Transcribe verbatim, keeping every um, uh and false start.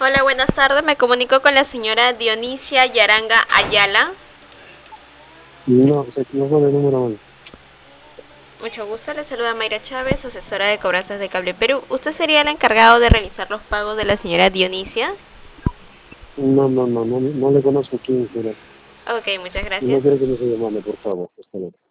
Hola, buenas tardes. Me comunico con la señora Dionisia Yaranga Ayala. No, se equivocó de número uno. Mucho gusto. Le saluda Mayra Chávez, asesora de cobranzas de Cable Perú. ¿Usted sería el encargado de realizar los pagos de la señora Dionisia? No, no, no, no, no le conozco quién será. Ok, muchas Y no gracias. quiero que me se llamando, por favor. Hasta luego.